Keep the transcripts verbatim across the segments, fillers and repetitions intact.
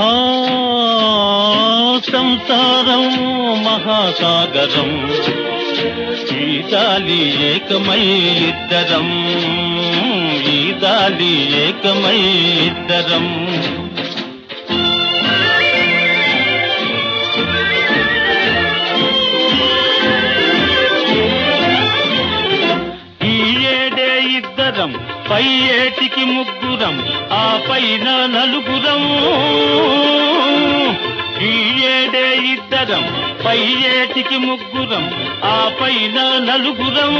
ఆ సంసారం మహాసాగరం, ఈ గాలి ఏకమై ఇద్దరం, ఈ గాలి ఏకమై ఇద్దరం. ఈ ఏడే ఇద్దరం, పై ఏటికి ముగ్గురం, ఆ పైన నలుగురం. ఈ ఏడే ఇద్దరం, పై ఏటికి ముగ్గురం, ఆ పైన నలుగురం.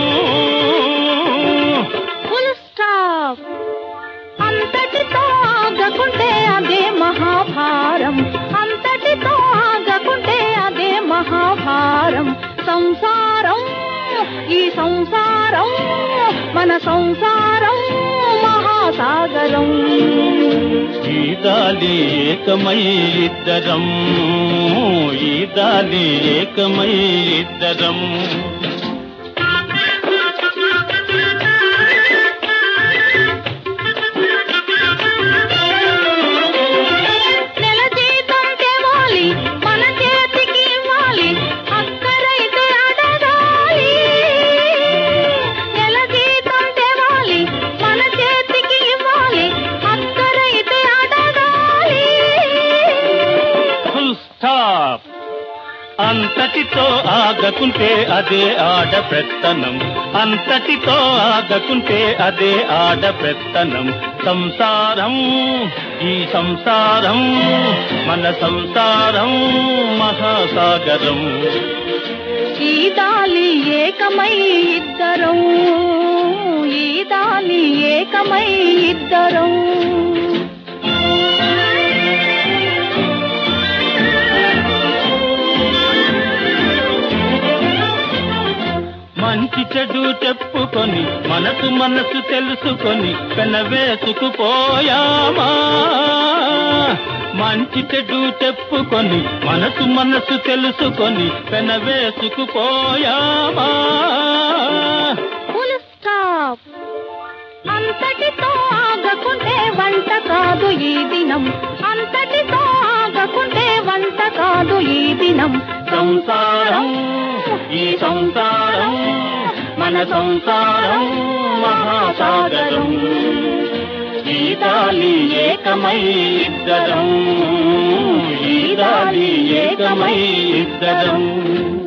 Full stop. అంతటితో ఆగకుంటే అదే మహాభారం, అంతటితో ఆగకుంటే అదే మహాభారం. సంసారం, ఈ సంసారం, మన సంసారం మహాసాగరం. ఈ గాలి ఏకమై ఇద్దరం, ఈ గాలి ఏకమై ఇద్దరం. నెల జీతం తేవాలి, మన చేతికి ఇవ్వాలి, అక్కరైతే అడగాలి. నెల జీతం తేవాలి, మన చేతికి ఇవ్వాలి, అక్కరైతే అడగాలి. Full stop. అంతటితో ఆగకుంటే అదే ఆడ పెత్తనం, అంతటితో ఆగకుంటే అదే ఆడ పెత్తనం. సంసారం, ఈ సంసారం, మన సంసారం మహాసాగరం. ఈ దాలి ఏకమై ఇద్దరం, ఈ దాలి ఏకమై ఇద్దరం. మంచి చెడు చెప్పుకొని, మనసు మనసు తెలుసుకొని పెనవేసుకుపోయామా. మంచి చెడు చెప్పుకొని, మనసు మనసు తెలుసుకొని పెనవేసుకుపోయామా. Full stop. అంతటితో ఆగకుంటే వంట కాదు ఈ దినం, అంతటితో ఆగకుంటే వంట కాదు ఈ దినం. సంసారం, ఈ సంసారం, మన సంసారం మహాసాగరం. ఈ గాలి ఏకమై ఇద్దరం, ఈ గాలి ఏకమై ఇద్దరం.